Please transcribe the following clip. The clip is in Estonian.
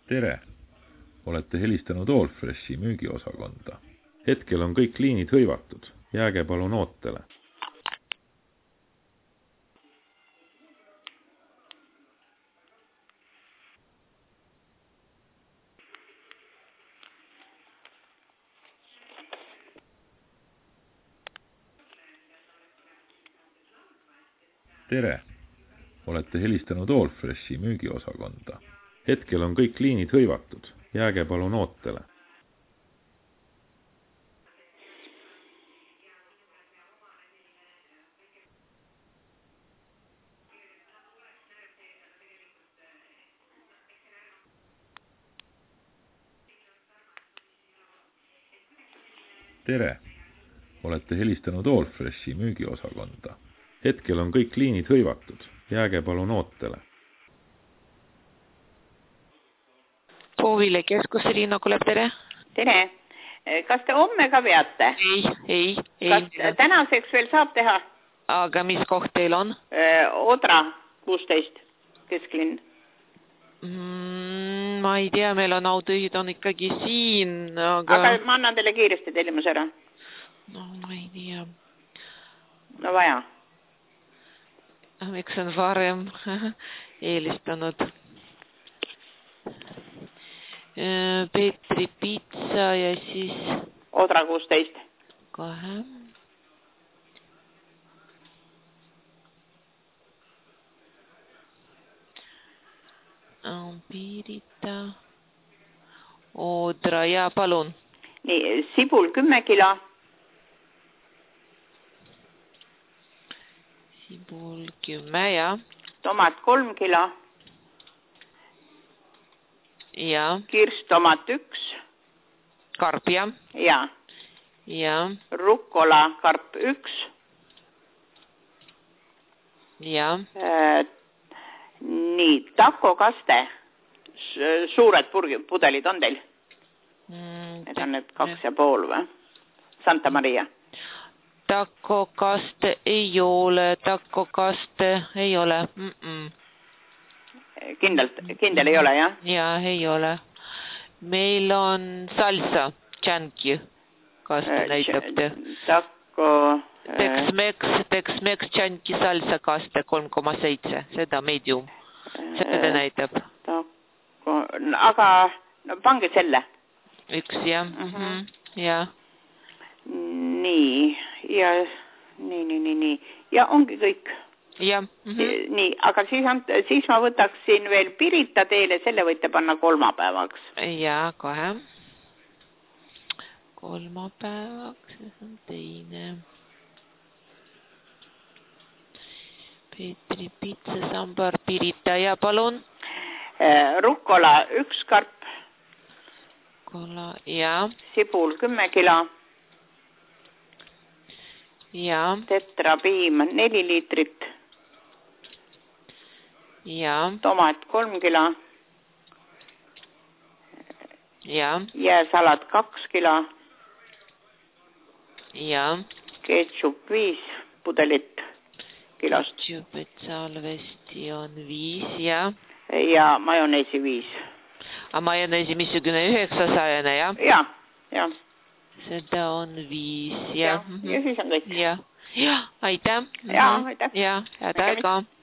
Tere! Olete helistanud Allfreshi müügiosakonda. Hetkel on kõik liinid hõivatud. Jääge palun ootele. Tere! Olete helistanud Allfreshi müügiosakonda. Hetkel on kõik liinid hõivatud. Jääge palun ootele. Tere! Olete helistanud Allfreshi müügiosakonda. Hetkel on kõik liinid hõivatud. Jääge palun ootele. Poovile keskus, Riina Kuleb, tere. Tere. Kas te homme ka veate? Ei. Kas tänaseks veel saab teha? Aga mis koht teil on? Odra 16, kesklinn. Ma ei tea, meil on autojuhid on ikkagi siin, aga ma annan teile kiiresti tellimus ära. No, ma ei tea. No vaja. Miks on varem eelistanud? Peetri Pitsa ja siis Odra 16. Kohe. Pirita. Odra ja palun. Nii, sibul 10 kilo. Sibul 10 ja. Tomat 3 kilo. Ja. Kirstomat 1. Karp ja. Ja. Ja. Rukkola karp 1. Ja. Nii, takokaste. Suured pudelid on teil? Need on need 2,5 või? Santa Maria. Takokaste ei ole. Kindel ei ole, jah? Ja, ei ole. Meil on salsa, tšanki. Kaste näitab te? Tex-Mex tšanki salsa kaste 3,7. Seda medium. Seda näitab. Aga no, pange selle. 1, jah. Ja. Nii. Ja, nii. Ja ongi kõik. Ja. Nii, aga siis ma võtaksin veel Pirita teile, selle võite panna kolmapäevaks. Ja, kohe. Kolmapäevaks, see on teine. Peetri Pitsa, sambar, Pirita ja palun. Rukkola 1 karp. Rukkola ja. Sibul 10 kilo. Ja. Tetrapiim 4 liitrit. Ja. Tomat 3 kilo. Ja. Jääsalat 2 kilo. Ja. Ketchup 5 pudelit kilost. Ketchup salvesti on 5 ja. Ja majoneesi 5. A majoneesi missugune 900, jah? Ja. Seda on 5, ja. Ja siis on kõik. Ja, aitäh. Ja, aitäh. Ja, head aega.